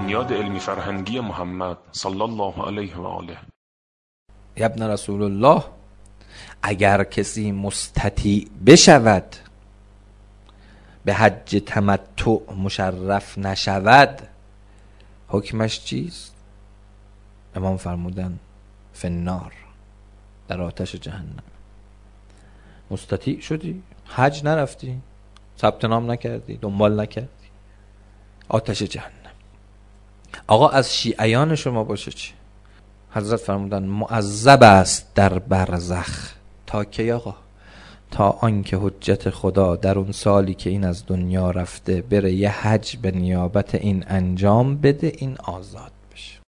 بنیاد علمی فرهنگی محمد صلی الله علیه و آله. ابن رسول الله، اگر کسی مستطیع بشود به حج تمتع مشرف نشود، حکمش چیست؟ امام فرمودن فنار، در آتش جهنم. مستطیع شدی، حج نرفتی، ثبت نام نکردی، دنبال نکردی، آتش جهنم. آقا از شیعیان شما باشه چی؟ حضرت فرمودن معذب است در برزخ. تا کی آقا؟ تا آنکه حجت خدا در اون سالی که این از دنیا رفته بره یه حج به نیابت این انجام بده، این آزاد